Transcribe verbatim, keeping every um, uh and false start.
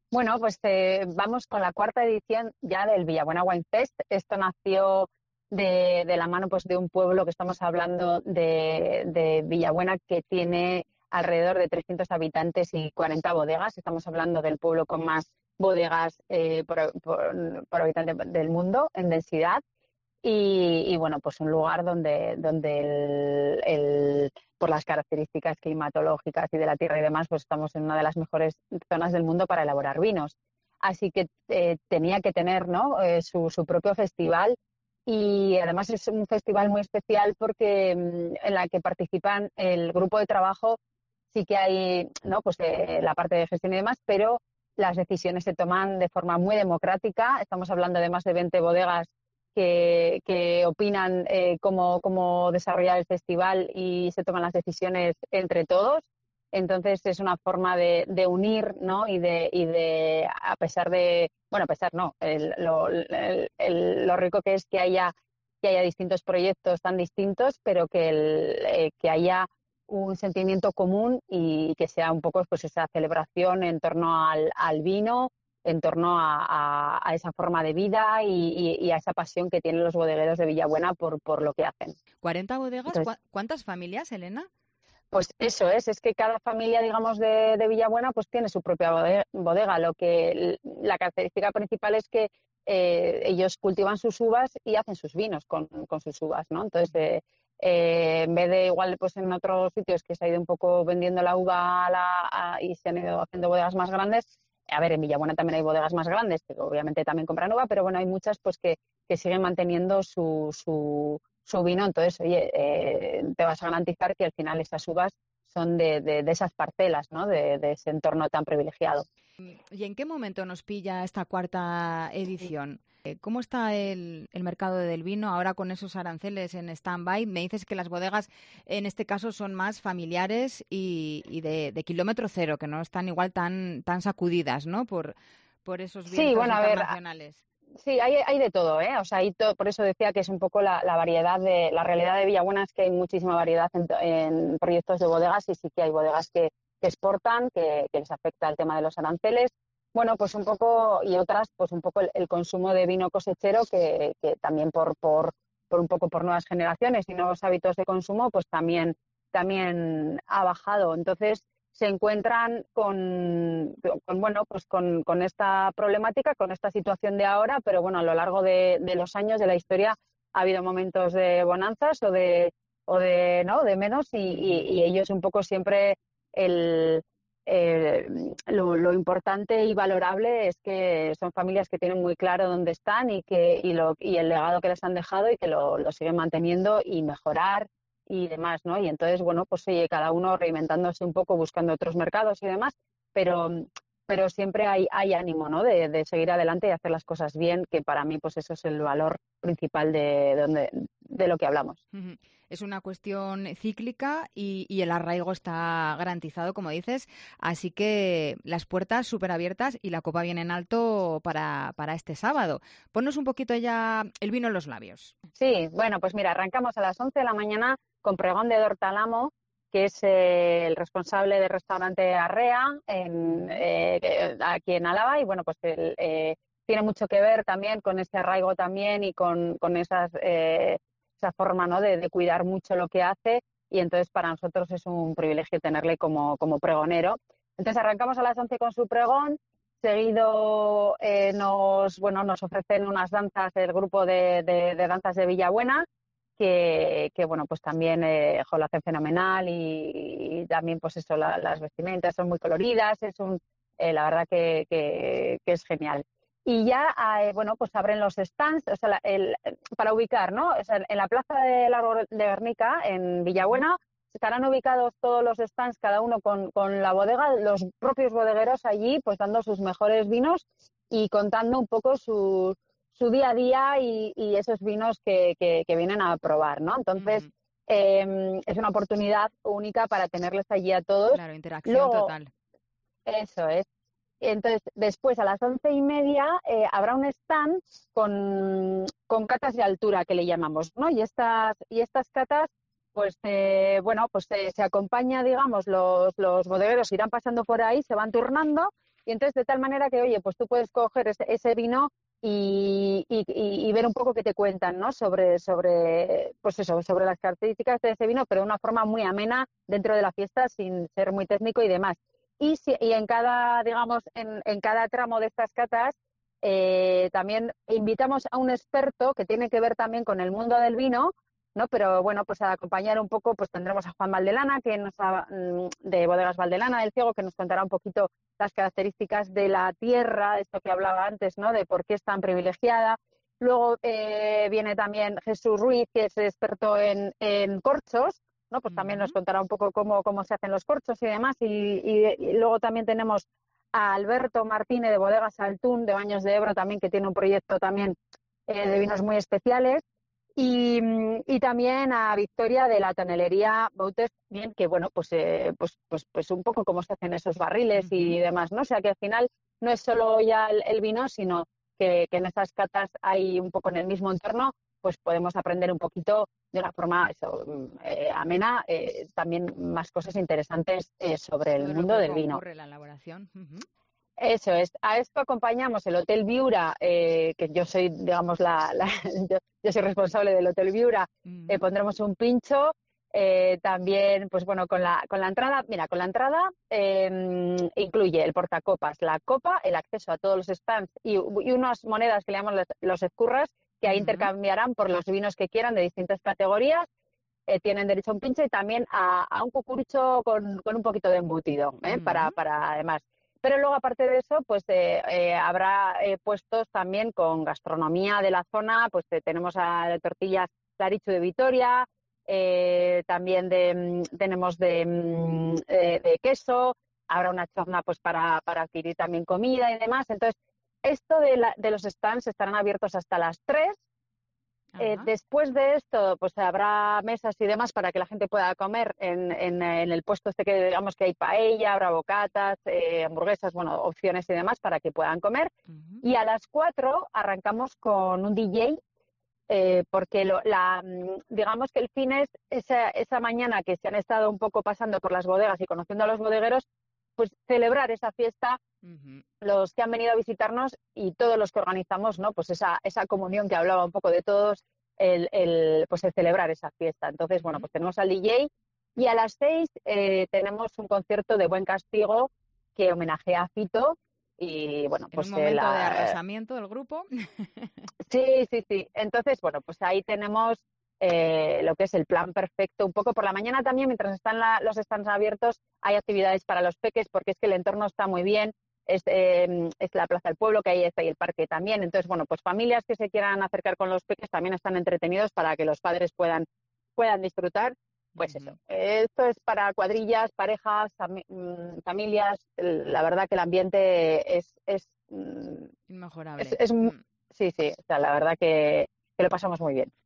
Bueno, pues eh, vamos con la cuarta edición ya del Villabuena Wine Fest. Esto nació de, de la mano pues de un pueblo que estamos hablando de, de Villabuena, que tiene alrededor de trescientos habitantes y cuarenta bodegas. Estamos hablando del pueblo con más bodegas eh, por, por, por habitante del mundo en densidad. Y, y, bueno, pues un lugar donde, donde el, el, por las características climatológicas y de la tierra y demás, pues estamos en una de las mejores zonas del mundo para elaborar vinos. Así que eh, tenía que tener, ¿no?, eh, su, su propio festival, y además es un festival muy especial porque mm, en la que participan el grupo de trabajo. Sí que hay, ¿no?, pues eh, la parte de gestión y demás, pero las decisiones se toman de forma muy democrática. Estamos hablando de más de veinte bodegas que, que opinan eh, cómo, cómo desarrollar el festival, y se toman las decisiones entre todos. Entonces es una forma de, de unir, ¿no? Y de, y de, a pesar de, bueno, a pesar no, el, lo, el, el, lo rico que es que haya, que haya distintos proyectos tan distintos, pero que, el, eh, que haya un sentimiento común, y que sea un poco pues esa celebración en torno al, al vino, en torno a, a, a esa forma de vida y, y, y a esa pasión que tienen los bodegueros de Villabuena por, por lo que hacen. ¿cuarenta bodegas? Entonces, ¿Cuántas familias, Elena? pues eso es, es que cada familia, digamos, de, de Villabuena pues tiene su propia bodega, bodega. Lo que la característica principal es que eh, ellos cultivan sus uvas y hacen sus vinos con, con sus uvas, ¿no? Entonces, eh, eh, en vez de igual pues en otros sitios que se ha ido un poco vendiendo la uva a la, a, y se han ido haciendo bodegas más grandes. A ver, en Villabuena también hay bodegas más grandes, que obviamente también compran uva, pero bueno, hay muchas pues que, que siguen manteniendo su, su, su vino. Entonces, oye, eh, te vas a garantizar que al final estas uvas son de, de, de esas parcelas, ¿no?, de, de ese entorno tan privilegiado. ¿Y en qué momento nos pilla esta cuarta edición? ¿Cómo está el, el mercado del vino ahora con esos aranceles en stand-by? Me dices que las bodegas en este caso son más familiares y, y de, de kilómetro cero, que no están igual tan, tan sacudidas, ¿no?, por, por esos Sí, vientos bueno, a ver, internacionales. sí, hay, hay de todo, ¿eh? O sea, hay to, por eso decía que es un poco la, la variedad de la realidad de Villabuena, es que hay muchísima variedad en, en proyectos de bodegas, y sí que hay bodegas que, que exportan, que, que les afecta el tema de los aranceles. Bueno, pues un poco, y otras, pues un poco el, el consumo de vino cosechero, que, que también por, por, por un poco por nuevas generaciones y nuevos hábitos de consumo, pues también, también ha bajado. Entonces, se encuentran con, con bueno, pues con, con esta problemática, con esta situación de ahora, pero bueno, a lo largo de, de los años de la historia ha habido momentos de bonanzas o de, o de, ¿no?, de menos, y, y, y ellos un poco siempre el, eh, lo, lo importante y valorable es que son familias que tienen muy claro dónde están, y que y, lo, y el legado que les han dejado, y que lo, lo siguen manteniendo y mejorar y demás, ¿no? Y entonces, bueno, pues oye, cada uno reinventándose un poco, buscando otros mercados y demás, pero pero siempre hay, hay ánimo, ¿no?, de, de seguir adelante y hacer las cosas bien, que para mí pues eso es el valor principal de, donde, de lo que hablamos. Es una cuestión cíclica y, y el arraigo está garantizado, como dices, así que las puertas súper abiertas y la copa bien en alto para, para este sábado. Ponnos un poquito ya el vino en los labios. Sí, bueno, pues mira, arrancamos a las once de la mañana con pregón de Dortalamo, que es eh, el responsable del restaurante Arrea en, eh, aquí en Álava, y bueno, pues el, eh, tiene mucho que ver también con ese arraigo también, y con, con esas, eh, esa forma, ¿no?, de, de cuidar mucho lo que hace, y entonces para nosotros es un privilegio tenerle como, como pregonero. Entonces arrancamos a las once con su pregón. Seguido eh, nos, bueno, nos ofrecen unas danzas del grupo de, de, de danzas de Villabuena, que, que bueno, pues también eh, jo, lo hacen fenomenal, y, y también pues eso, la, las vestimentas son muy coloridas, es un, eh, la verdad que, que, que es genial. Y ya, eh, bueno, pues abren los stands, o sea, la, el, para ubicar, ¿no? O sea, en la plaza de Largo de Guernica, en Villabuena, estarán ubicados todos los stands, cada uno con, con la bodega, los propios bodegueros allí, pues dando sus mejores vinos y contando un poco su, su día a día, y, y esos vinos que, que, que vienen a probar, ¿no? Entonces, Uh-huh. eh, es una oportunidad única para tenerles allí a todos. Claro, interacción Luego, total. eso es. Entonces, después a las once y media eh, habrá un stand con, con catas de altura, que le llamamos, ¿no? Y estas, y estas catas, pues, eh, bueno, pues eh, se acompaña, digamos, los, los bodegueros irán pasando por ahí, se van turnando, Y entonces, de tal manera que, oye, pues tú puedes coger ese, ese vino y, y, y ver un poco qué te cuentan, ¿no? Sobre, sobre, pues eso, sobre las características de ese vino, pero de una forma muy amena dentro de la fiesta, sin ser muy técnico y demás. Y, si, y en cada, digamos, en, en cada tramo de estas catas, eh, también invitamos a un experto que tiene que ver también con el mundo del vino, ¿no? Pero bueno, pues a acompañar un poco, pues tendremos a Juan Valdelana, que nos ha, de Bodegas Valdelana del Ciego, que nos contará un poquito las características de la tierra, esto que hablaba antes, ¿no? De por qué es tan privilegiada. Luego eh, viene también Jesús Ruiz, que es experto en, en corchos, ¿no? Pues también nos contará un poco cómo, cómo se hacen los corchos y demás. Y, y, y luego también tenemos a Alberto Martínez de Bodegas Altún, de Baños de Ebro, también, que tiene un proyecto también eh, de vinos muy especiales. Y, y también a Victoria de la tonelería Boutes, bien, que bueno, pues, eh, pues, pues, pues un poco cómo se hacen esos barriles uh-huh. y demás, ¿no? O sea que al final no es solo ya el, el vino, sino que, que en estas catas hay un poco en el mismo entorno, pues podemos aprender un poquito de una forma eso, eh, amena, eh, también más cosas interesantes eh, sobre el Todo mundo lo que del vino. Ocurre la elaboración. Uh-huh. Eso es. A esto acompañamos el Hotel Viura, eh, que yo soy, digamos, la, la yo, yo soy responsable del Hotel Viura. Uh-huh. Eh, pondremos un pincho, eh, también, pues bueno, con la con la entrada, mira, con la entrada eh, incluye el portacopas, la copa, el acceso a todos los stands y, y unas monedas que le llamamos los, los escurras, que ahí uh-huh. intercambiarán por los vinos que quieran de distintas categorías. Eh, tienen derecho a un pincho y también a, a un cucurucho con, con un poquito de embutido, ¿eh? uh-huh. para, para además. Pero luego, aparte de eso, pues eh, eh, habrá eh, puestos también con gastronomía de la zona, pues eh, tenemos a de tortillas Clarichu de Vitoria, eh, también de, tenemos de, de, de queso, habrá una chorna pues para, para adquirir también comida y demás. Entonces, esto de, la, de los stands estarán abiertos hasta las tres. Eh, después de esto, pues habrá mesas y demás para que la gente pueda comer en, en, en el puesto este que digamos que hay paella, habrá bocatas, eh, hamburguesas, bueno, opciones y demás para que puedan comer. Uh-huh. Y a las cuatro arrancamos con un D J, eh, porque lo, la, digamos que el fin es esa, esa mañana que se han estado un poco pasando por las bodegas y conociendo a los bodegueros, pues celebrar esa fiesta, uh-huh. los que han venido a visitarnos y todos los que organizamos, ¿no? Pues esa, esa comunión que hablaba un poco de todos, el, el, pues el celebrar esa fiesta. Entonces, bueno, pues tenemos al D J y a las seis eh, tenemos un concierto de Buen Castigo que homenajea a Fito y, bueno, pues... En un momento la, de arrasamiento del grupo. Sí, sí, sí. Entonces, bueno, pues ahí tenemos... Eh, lo que es el plan perfecto. Un poco por la mañana también, mientras están la, los stands abiertos, hay actividades para los peques, porque es que el entorno está muy bien, es, eh, es la Plaza del Pueblo, que ahí está, y el parque también. Entonces, bueno, pues familias que se quieran acercar con los peques también están entretenidos para que los padres puedan, puedan disfrutar. Pues uh-huh. eso, esto es para cuadrillas, parejas, fam- familias. La verdad que el ambiente es... es inmejorable. Es, es, mm. Sí, sí, o sea, la verdad que, que lo pasamos muy bien.